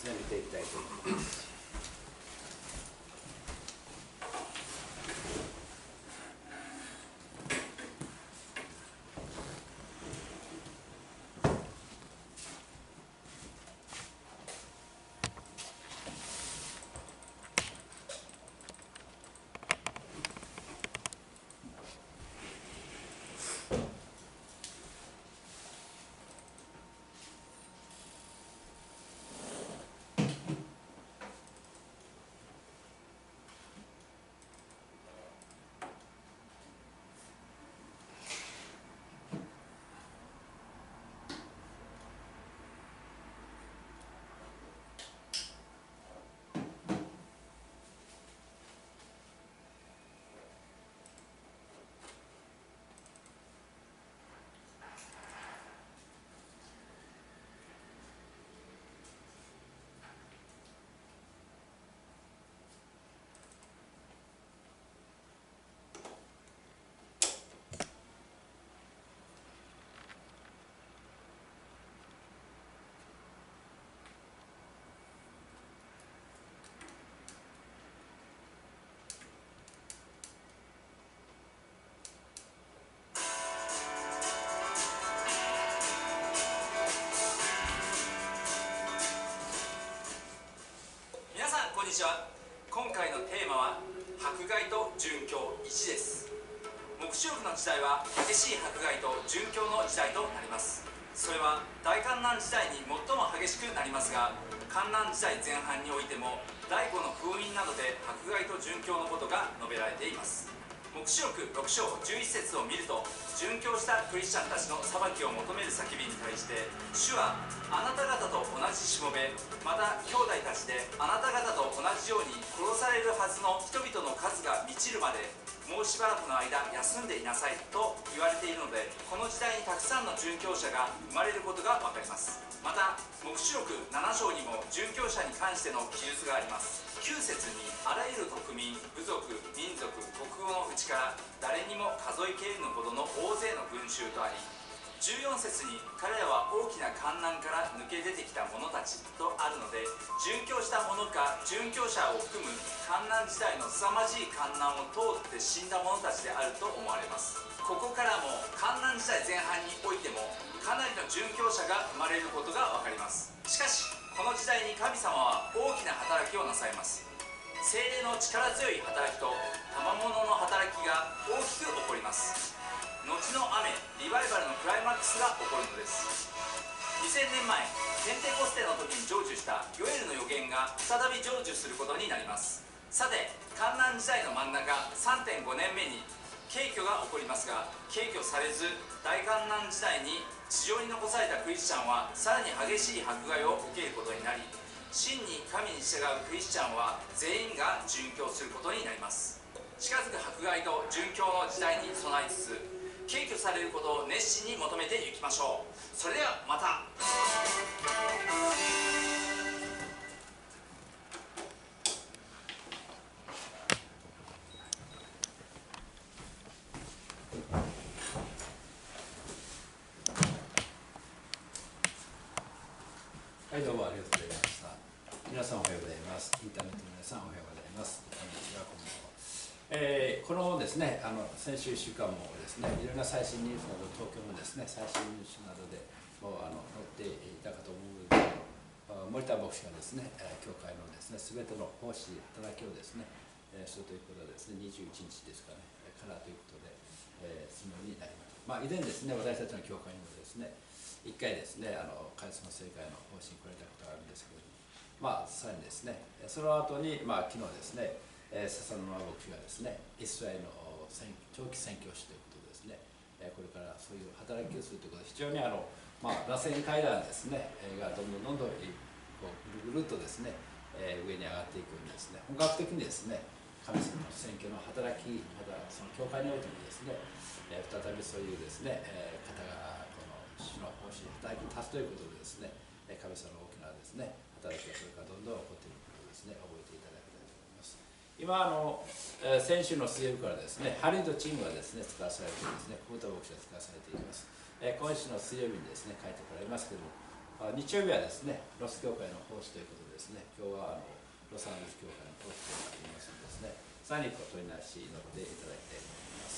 ですね、見ていきたいと思います。 こんにちは。今回のテーマは迫害と殉教1です。黙示録の時代は激しい迫害と殉教の時代となります。それは大観難時代に最も激しくなりますが、観難時代前半においても第5の封印などで迫害と殉教のことが述べられています。黙示録6章11節を見ると、殉教したクリスチャンたちの裁きを求める叫びに対して、主はあなた方と同じしもべ、また兄弟たちであなた方と同じように殺されるはずの人々の数が満ちるまでもうしばらくの間休んでいなさいと言われているので、この時代にたくさんの殉教者が生まれることが分かります。また黙示録7章にも殉教者に関しての記述があります。9節にあらゆる国民、部族、民族、国語のうちから誰にも数えきれぬほどの大勢の群衆とあり、14節に彼らは大きな観難から抜け出てきた者たちとあるので、殉教した者か殉教者を含む観難時代の凄まじい観難を通って死んだ者たちであると思われます。ここからも観難時代前半においてもかなりの殉教者が生まれることが分かります。しかしこの時代に神様は大きな働きをなさいます。聖霊の力強い働きと賜物の働きが大きく起こります。後の雨、リバイバルのクライマックスが起こるのです。2000年前ペンテコステの時に成就したヨエルの予言が再び成就することになります。さて観難時代の真ん中 3.5 年目に軽挙が起こりますが、軽挙されず大観難時代に地上に残されたクリスチャンはさらに激しい迫害を受けることになり、真に神に従うクリスチャンは全員が殉教することになります。近づく迫害と殉教の時代に備えつつ、軽挙されることを熱心に求めていきましょう。それではまた。 はい、どうもありがとうございました。皆さんおはようございます。インターネットの皆さんおはようございます。こんにちは、こんばんは。このですね、先週1週間もですね、いろんな最新ニュースなど、東京のですね、最新ニュースなどでも載っていたかと思うけど、森田牧師がですね、教会のですね、すべての奉仕、働きをですね、するということでですね、21日ですかね、からということで、そのようになりました。以前ですね、私たちの教会にもですね、一回ですね、カリスマ聖会の方針に来られたことがあるんですけれども、さらにですね、その後に、昨日ですね、笹沼牧師がですね、イスラエルの長期宣教師ということでですね、これからそういう働きをするということで、非常に螺旋階段ですね、がどんどんこうぐるぐるっとですね、上に上がっていくんですね、本格的にですね、神様の宣教の働き、またその教会においてもですね、再びそういうですね、方が主の方針、働きに立つということでですね、神様の大きなですね、働きがそれからどんどん起こっていることをですね、覚えていただきたいと思います。今先週の水曜日からですね、ハリウッドチームがですね、使わされていますね、久保田牧師が使わされています。今週の水曜日にですね、書いてこられますけれども、 日曜日はですね、ロス教会の奉仕ということでですね、今日はロサンゼルス教会の奉仕となりますのでですね、さらにお取りなし祈っていただきたいと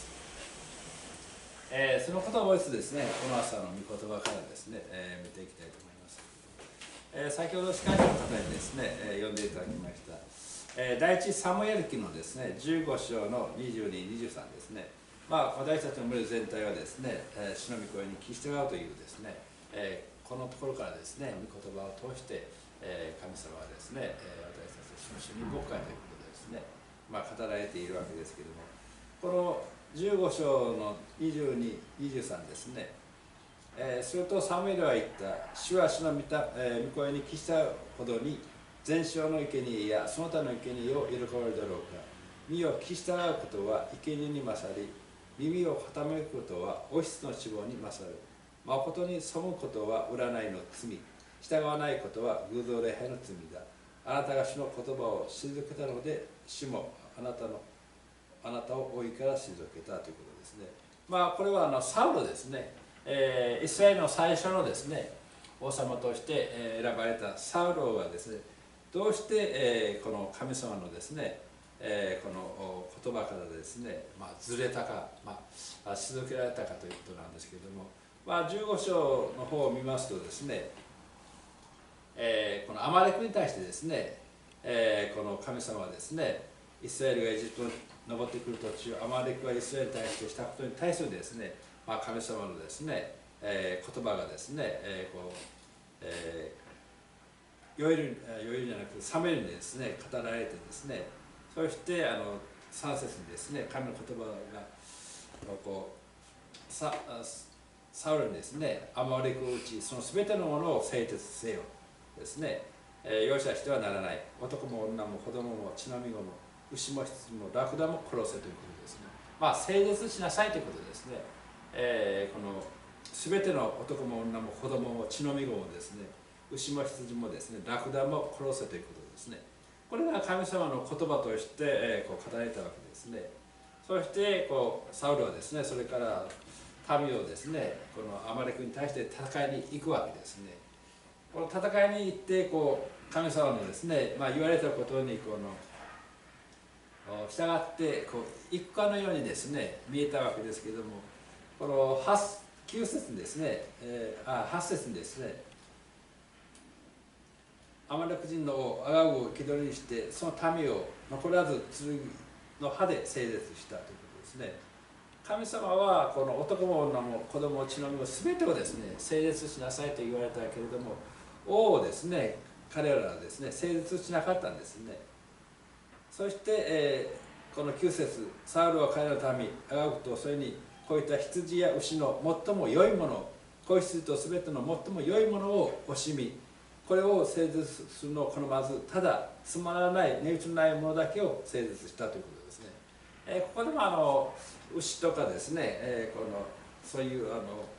思います。そのことをもう一つですね、この朝の御言葉からですね、見ていきたいと思います。先ほど司会者の方にですね、読んでいただきました、第一サムエル記のですね、15章の22、23ですね。私たちの群れ全体はですね、主の御声に聞き従うというですね、このところからですね、御言葉を通して、神様はですね、私たちの主に牧会ということでですね、語られているわけですけれども、この15章の22、23ですね、するとサムエルは言った。主は主の御声に聞き従うほどに全焼の生贄やその他の生贄を喜ばれるだろうか。身を聞き従うことは生贄に勝り、耳を傾くことはおひつの脂肪に勝る。誠に背くことは占いの罪、従わないことは偶像礼拝の罪だ。あなたが主の言葉を退けたので、主もあなたを追いから退けたということですね。これはサウロですね。イスラエルの最初のですね、王様として選ばれたサウロはですね、どうしてこの神様のですね、この言葉からですね、ずれたか、退けられたかということなんですけれども、15章の方を見ますとですね、このアマレクに対してですね、この神様はですね、イスラエルがエジプトに登ってくる途中、アマレクがイスラエルに対してしたことに対するですね、神様のですね、言葉がですね、ヨエルじゃなくてサムエルにですね、語られてですね、そして3節にですね、神の言葉がサウルにですね、アマレクを打ち、その全てのものを製鉄せよですね、容赦してはならない。男も女も子供も血のみ子も牛も羊もラクダも殺せということですね。製絶しなさいということですね。この全ての男も女も子供も血のみ子もですね、牛も羊もですね、ラクダも殺せということですね。これが神様の言葉として語られたわけですね。そしてサウルはですね、それから民をですね、このアマレクに対して戦いに行くわけですね。この戦いに行って神様のですね、言われたことに従って行くかのようにですね、見えたわけですけれども、この9節にですね、8節にですね、アマレク人の王アガグを気取りにしてその民を残らず剣の刃で整絶したということですね。神様はこの男も女も子供も血のみも全てをですね、整絶しなさいと言われたけれども、王をですね、彼らはですね、整絶しなかったんですね。そして、この9節、サウルは彼らの民アガグとそれにこういった羊や牛の最も良いもの、子羊と全ての最も良いものを惜しみ、これを整絶するのを好まず、ただつまらない値打ちのないものだけを整絶したということですね。ここでも牛とかですね、そういう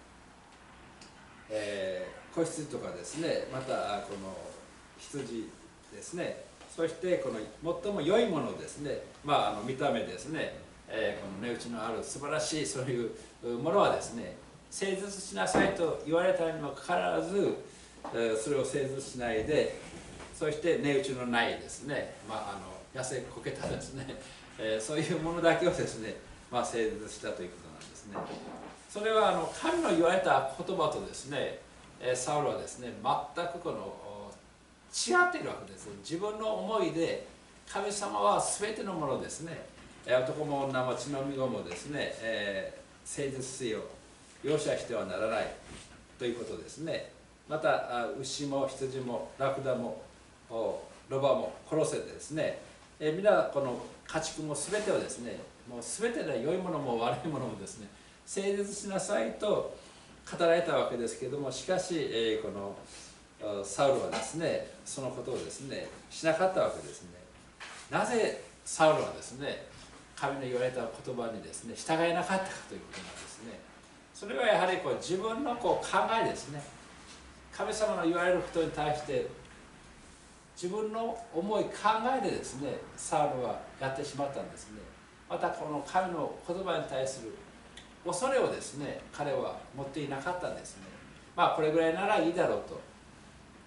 子羊とかですね、またこの羊ですね、そしてこの最も良いものですね、見た目ですね、この値打ちのある素晴らしいそういうものはですね、整絶しなさいと言われたにもかかわらず、それを整絶しないで、そして値打ちのないですね、痩せこけたですね、そういうものだけをですね、整絶したということなんですね。それは神の言われた言葉とですね、サウルはですね、全く違っているわけです。自分の思いで神様は全てのものですね、男も女も血のみ子もですね、整絶せよ、容赦してはならないということですね。また牛も羊もラクダもロバも殺せてですね、皆この家畜も全てをですね、もう全てで良いものも悪いものもですね、整絶しなさいと語られたわけですけれども、しかし、このサウルはですね、そのことをですね、しなかったわけですね。なぜサウルはですね、神の言われた言葉にですね、従えなかったかということなんですね。それはやはり自分の考えですね。神様の言われることに対して自分の思い考えでですね、サウルはやってしまったんですね。またこの神の言葉に対する恐れをですね、彼は持っていなかったんですね。これぐらいならいいだろうと、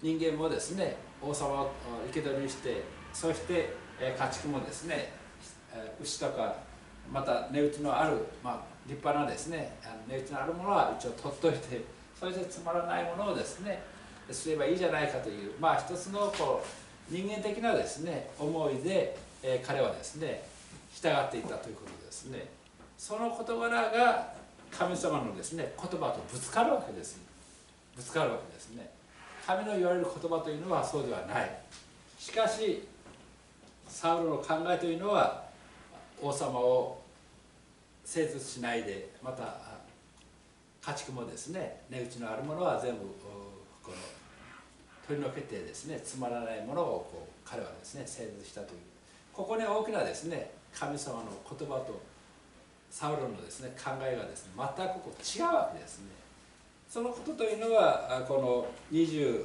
人間もですね王様を生け捕りにして、そして家畜もですね牛とかまた値打ちのある、立派なですね値打ちのあるものは一応取っといて、そしてつまらないものをですねすればいいじゃないかという、一つの人間的なですね思いで、彼はですね従っていたということですね。その事柄が神様のですね言葉とぶつかるわけです。ぶつかるわけですね。神の言われる言葉というのはそうではない。しかしサウロの考えというのは、王様を征術しないで、また家畜もですね値打ちのあるものは全部この取り除けてですね、つまらないものを彼はですね征術したという、ここに大きなですね神様の言葉とサウロのですね考えがですね全く違うわけですね。そのことというのはこの22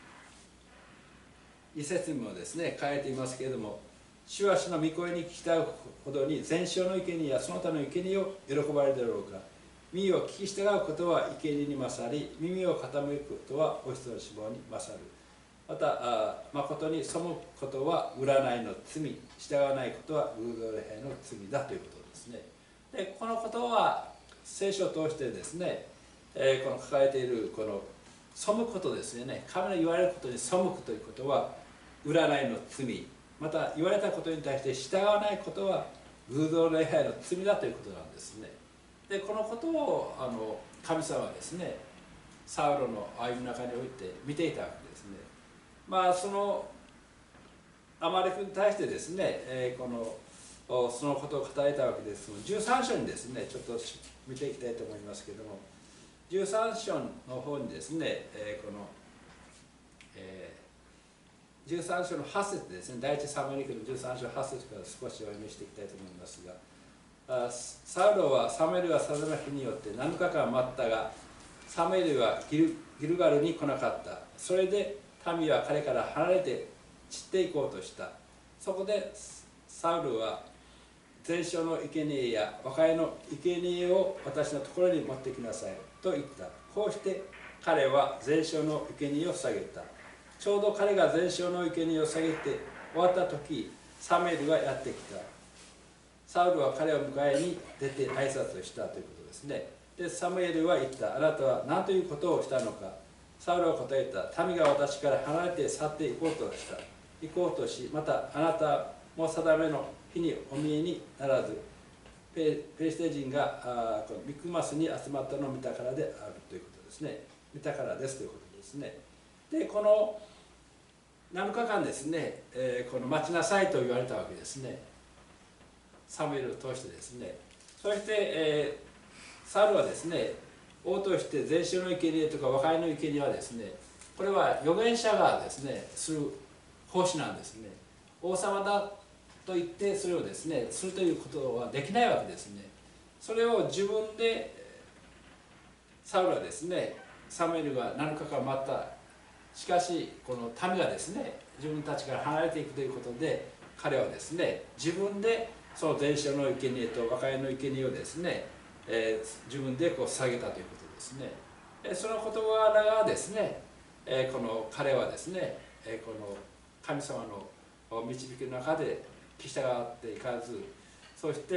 節にもですね書いていますけれども、主は主の御声に聞きたいほどに全焼の生贄やその他の生贄を喜ばれるだろうか。耳を聞き従うことは生贄に勝り、耳を傾くことはお人の死亡に勝る。また誠に背くことは占いの罪、従わないことは偶像礼拝の罪だということですね。でこのことは聖書を通してですね、この書かれているこの背くことですよね。神の言われることに背くということは占いの罪、また言われたことに対して従わないことは偶像礼拝の罪だということなんですね。でこのことを神様はですねサウロの歩みの中において見ていたわけですね。そのアマレクに対してですね、そのことを語られたわけですが、13章にですねちょっと見ていきたいと思いますけれども、13章の方にですね、13章の8節ですね、第一サムエル記の13章8節から少しお読みしていきたいと思いますが、サウロはサムエルが定めた日によって7日間待ったが、サムエルはギルガルに来なかった。それで民は彼から離れて散っていこうとした。そこでサウルは全焼の生贄や和解の生贄を私のところに持ってきなさいと言った。こうして彼は全焼の生贄を下げた。ちょうど彼が全焼の生贄を下げて終わった時、サムエルがやってきた。サウルは彼を迎えに出て挨拶をしたということですね。でサムエルは言った。あなたは何ということをしたのか。サウルは答えた。民が私から離れて去っていこうとした。行こうとし、またあなたも定めの日にお見えにならず、ペリシテ人がこのミクマスに集まったのを見たからであるということですね。見たからですということですね。でこの7日間ですね、この待ちなさいと言われたわけですね。サムエルを通してですね。そして、サウルはですね王として全焼の生贄とか和解の生贄はですね、これは預言者がですねする奉仕なんですね。王様だと言ってそれをですねするということはできないわけですね。それを自分でサウルはですね、サムエルが7日間待った。しかしこの民がですね自分たちから離れていくということで、彼はですね自分でその全焼の生贄と和解の生贄をですね、自分で捧げたということですね。その事柄がですね、この彼はですね、この神様の導きの中で従っていかず、そして、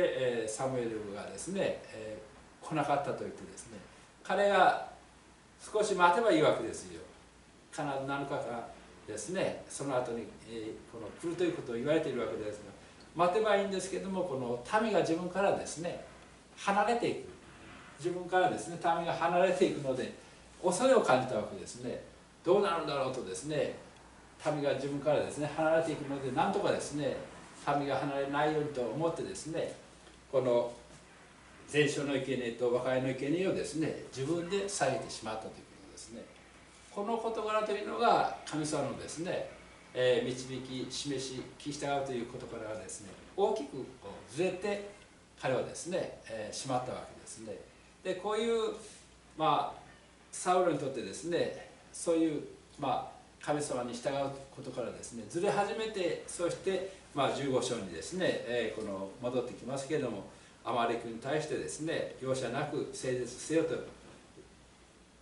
サムエルがですね、来なかったと言ってですね、彼が少し待てばいいわけですよ。必ず7日間ですね、その後に、この来るということを言われているわけですが、待てばいいんですけども、この民が自分からですね離れていく、自分からですね民が離れていくので恐れを感じたわけですね。どうなるんだろうとですね、民が自分からですね離れていくので、なんとかですね民が離れないようにと思ってですね、この全焼の生贄と和解の生贄をですね自分で下げてしまったということですね。この事柄というのが神様のですね、導き示し聞き従うということからがですね大きくずれて彼はですね、しまったわけですね。でこういうサウルにとってですね、そういう神様に従うことからですねずれ始めて、そして15章にですね、この戻ってきますけれども、アマレクに対してですね容赦なく征絶せよと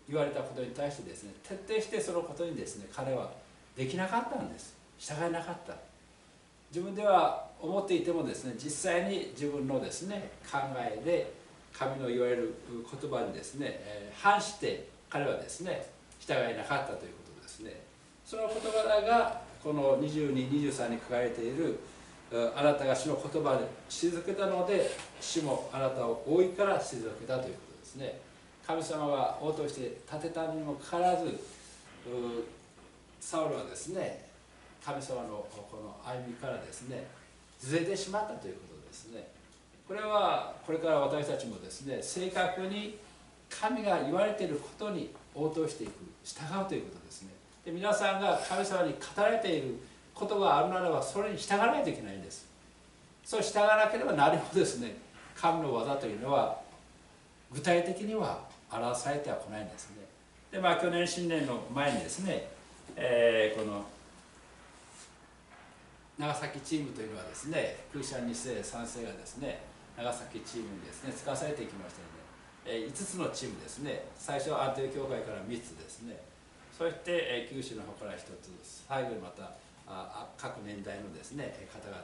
言われたことに対してですね、徹底してそのことにですね、彼はできなかったんです。従えなかった。自分では思っていてもですね、実際に自分のですね、考えで神の言われる言葉にですね、反して彼はですね、従えなかったということですね。その事柄がこの22、23に書かれている、あなたが主の言葉で退けたので、主もあなたを覆いから退けたということですね。神様が応答して立てたにもかかわらず、サウルはですね、神様のこの歩みからですね、ずれてしまったということですね。これはこれから私たちもですね、正確に神が言われていることに応答していく、従うということですね。で、皆さんが神様に語られていることがあるならば、それに従わないといけないんです。そう従わなければ何もですね、神の技というのは具体的には表されてはこないんですね。で、去年新年の前にですね、この長崎チームというのはですね、クリスチャン2世3世がですね、長崎チームにですね使わされていきましたので、5つのチームですね、最初は安定教会から3つですね、そして九州の方から1つ、最後にまた各年代のですね方々、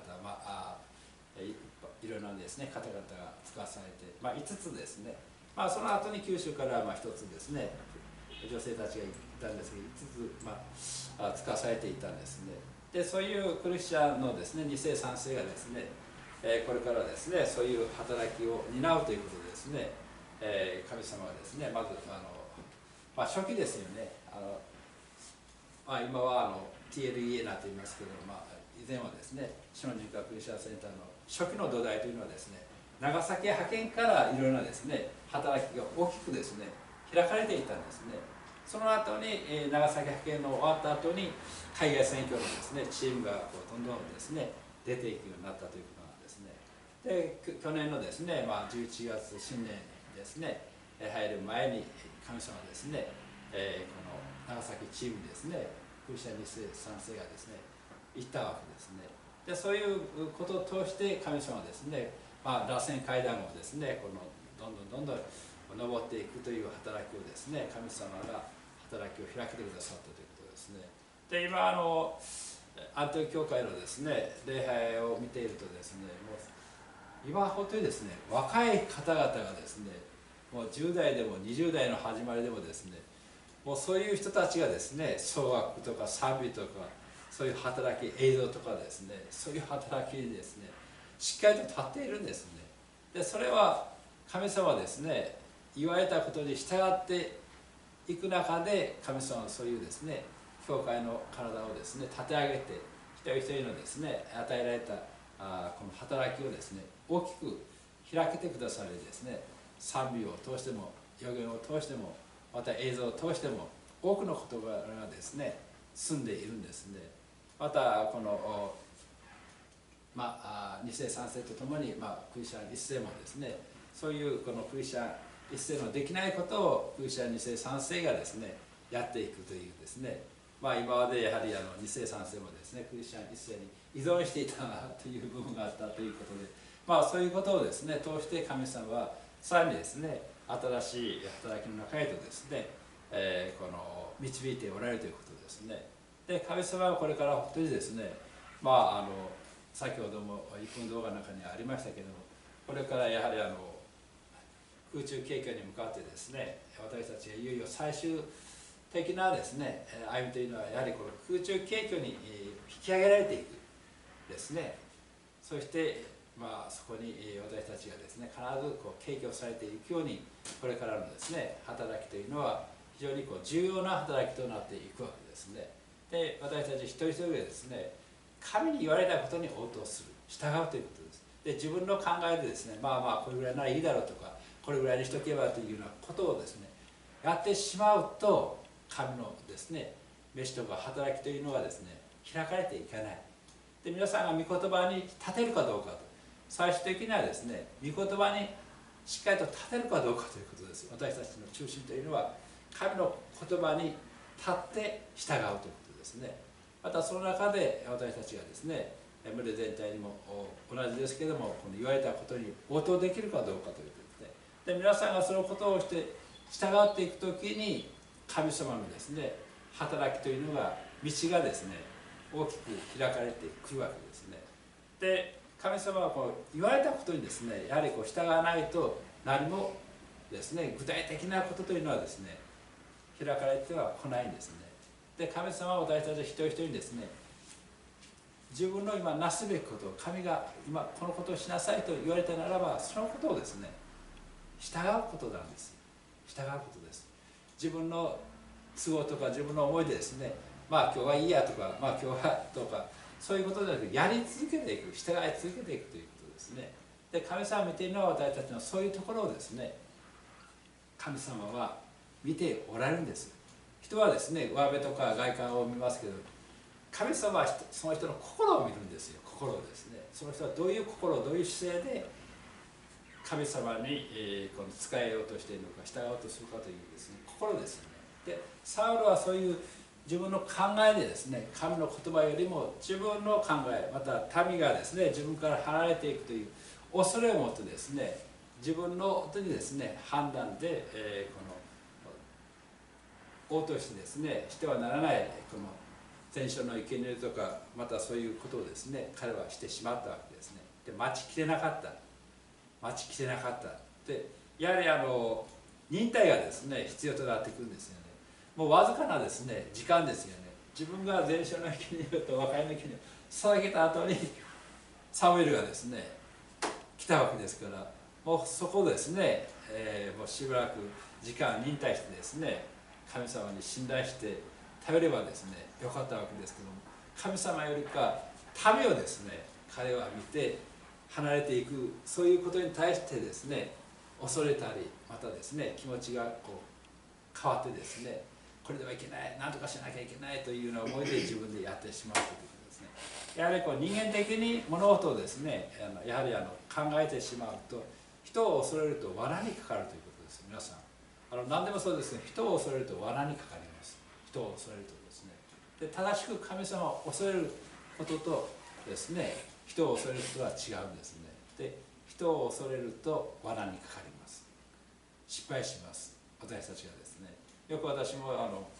いろんなですね方々が使わされて、5つですね、その後に九州から1つですね、女性たちがいたんですけど、5つ、使わされていたんですね。で、そういうクリスチャンのですね2世3世がですね、これからですねそういう働きを担うということでですね、神様はですね、まず初期ですよね、今はTLEA なんて言いますけど、以前はですね、主の入荷クリスチャンセンターの初期の土台というのはですね、長崎派遣からいろいろなですね働きが大きくですね開かれていたんですね。その後に長崎派遣の終わった後に海外選挙のですねチームがどんどんですね出ていくようになったということなんですね。で、去年のですね、11月新年ですね入る前に神様はですね、この長崎チームにですねクリスチャン2世3世がですね行ったわけですね。で、そういうことを通して神様はですね、螺旋階段をですねこのどんどん登っていくという働きをですね、神様が働きを開けてくださったということですね。で、今アントニオ教会のですね礼拝を見ているとですね、もう今本当にですね若い方々がですね、もう10代でも20代の始まりでもですね、もうそういう人たちがですね、奏楽とか賛美とかそういう働き、映像とかですね、そういう働きにですねしっかりと立っているんですね。で、それは神様はですね言われたことに従っていく中で、神様はそういうですね教会の体をですね立て上げて、一人一人のですね与えられたこの働きをですね大きく開けてくださりですね、賛美を通しても予言を通してもまた映像を通しても多くの事柄がですね進んでいるんですね。またこの2世3世とともに、クリスチャン1世もですね、そういうこのクリスチャン1世のできないことをクリスチャン2世3世がですねやっていくというですね、今までやはり2世3世もですねクリスチャン1世に依存していたという部分があったということで、そういうことをですね通して神様はさらにですね新しい働きの中へとですね、この導いておられるということですね。で、神様はこれから本当にですね、先ほども1分動画の中にありましたけども、これからやはり空中景況に向かってですね、私たちがいよいよ最終的なですね歩みというのはやはりこの空中景況に引き上げられていくですね。そしてそこに私たちがですね必ず景況されていくように、これからのですね働きというのは非常に重要な働きとなっていくわけですね。で、私たち一人一人がですね神に言われたことに応答する、従うということです。で、自分の考えでですね、これぐらいならいいだろうとか、これぐらいにしとけばというようなことをですねやってしまうと、神のですね召しとか働きというのがですね開かれていかない。で、皆さんが御言葉に立てるかどうかと、最終的にはですね御言葉にしっかりと立てるかどうかということです。私たちの中心というのは神の言葉に立って従うということですね。またその中で私たちがですね群れ全体にも同じですけれども、この言われたことに応答できるかどうかということですね。で、皆さんがそのことをして従っていくときに神様のですね働きというのが道がですね大きく開かれてくるわけですね。で神様はこう言われたことにですねやはりこう従わないと何もですね具体的なことというのはですね開かれては来ないんですね。で神様は私たち一人一人にですね自分の今なすべきことを神が今このことをしなさいと言われたならばそのことをですね従うことなんです。従うことです。自分の都合とか自分の思いでですねまあ今日はいいやとかまあ今日はとかそういうことではなくやり続けていく従い続けていくということですね。で神様が見ているのは私たちのそういうところをですね神様は見ておられるんです。人はですね上辺とか外観を見ますけど神様はその人の心を見るんですよ。心をですねその人はどういう心どういう姿勢で神様に、この仕えようとしているのか従おうとするかというですね心ですよね。でサウロはそういう自分の考えでですね神の言葉よりも自分の考えまた民がですね自分から離れていくという恐れを持ってですね自分の手にですね判断で、この応答してですねしてはならないこの前書の生贄とかまたそういうことをですね彼はしてしまったわけですね。で待ちきれなかったでやはり忍耐がですね必要となってくるんですよね。もうわずかなですね時間ですよね。自分が前書の生贄と和解の生贄を捧げた後にサムエルがですね来たわけですからもうそこですね、もうしばらく時間忍耐してですね神様に信頼して頼ればですねよかったわけですけども神様よりか民をですね彼は見て離れていくそういうことに対してですね恐れたりまたですね気持ちがこう変わってですねこれではいけない何とかしなきゃいけないというような思いで自分でやってしまうということですね。やはりこう人間的に物事をですねやはり考えてしまうと人を恐れると罠にかかるということです。皆さん何でもそうですね人を恐れると罠にかかります。人を恐れるとですねで正しく神様を恐れることとですね人を恐れることは違うんですね。で人を恐れると罠にかかります。失敗します。私たちがですねよく私も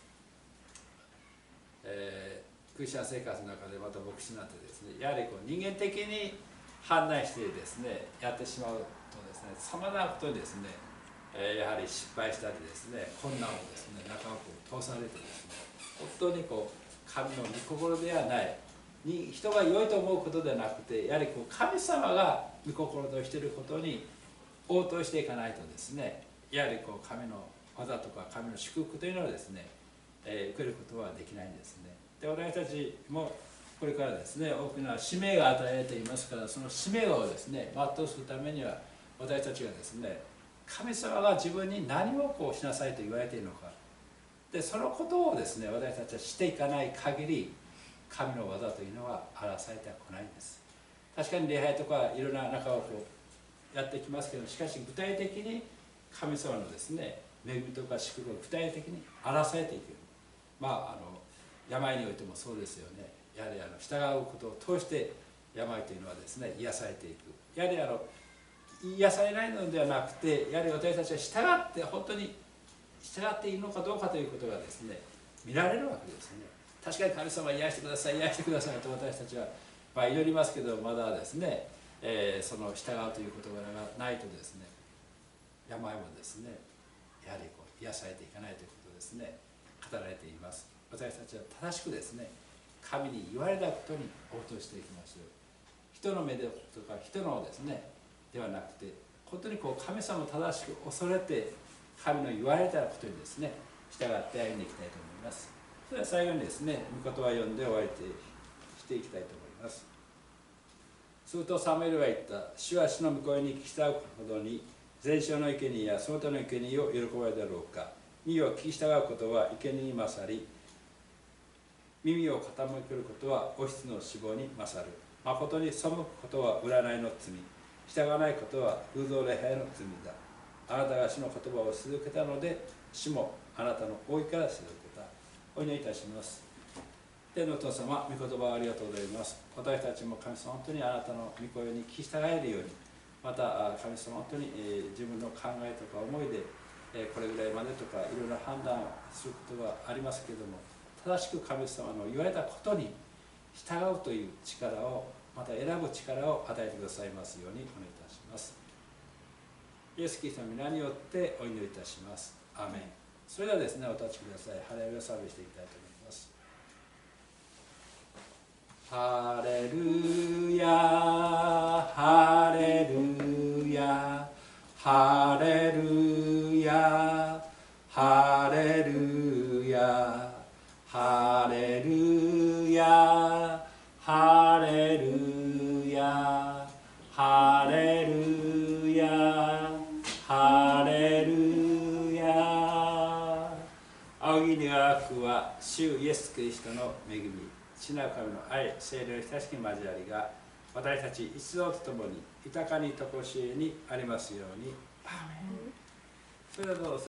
クリスチャン生活の中でまた牧師になってですねやはりこう人間的に判断してですねやってしまうとですねさまざまなことにですねやはり失敗したりですね困難をですね中を通されてですね本当にこう神の御心ではないに人が良いと思うことではなくてやはりこう神様が御心としていることに応答していかないとですねやはりこう神の技とか神の祝福というのをですね、受けることはできないんですね。で私たちもこれからですね大きな使命が与えられていますからその使命をですね全うするためには私たちがですね神様が自分に何をこうしなさいと言われているのかでそのことをですね私たちはしていかない限り神の技というのは表されてはこないんです。確かに礼拝とかいろんな中をこうやってきますけどしかし具体的に神様のですね恵みとか祝福を具体的に表されていく病においてもそうですよね。やはり従うことを通して病というのはですね癒されていく。やはり癒されないのではなくてやはり私たちは従って本当に従っているのかどうかということがですね見られるわけですね。確かに神様癒してください癒してくださいと私たちは祈りますけどまだですね、その従うということがないとですね病もですねやはりこう癒されていかないということですね語られています。私たちは正しくですね神に言われたことに応答していきましょう。人の目でとか人のですねではなくて本当にこう神様を正しく恐れて神の言われたことにですね従って歩んでいきたいと思います。それでは最後にですね御言葉を読んで終わりしていきたいと思います。するとサムエルは言った。主は主の御声に聞き従うほどに前書の生贄やその他の生贄を喜ばれるだろうか。耳を聞き従うことは生贄に勝り耳を傾けることはお羊の脂肪に勝る。誠に背くことは占いの罪、従わないことは偶像礼拝の罪だ。あなたが主の言葉を退けたので主もあなたの覆いから退けた。お祈りいたします。天のお父様、御言葉ありがとうございます。私たちも神様、本当にあなたの御声に聞き従えるように、また神様、本当に自分の考えとか思いでこれぐらいまでとかいろいろ判断することがありますけれども、正しく神様の言われたことに従うという力を、また選ぶ力を与えてくださいますようにお願いいたします。イエス・キリストの皆によってお祈りいたします。アーメン。それではですね、お立ちください。ハレルヤ賛美していきたいと思います。ハレルヤハレルヤハレルヤハレルヤハレルヤハレルヤハレルヤハレルヤ。仰ぎにあくは主イエス・キリストの恵み、父なる神の愛、聖霊の親しき交わりが私たち一同とともに豊かにとこしえにありますように。アーメン。それではどうぞ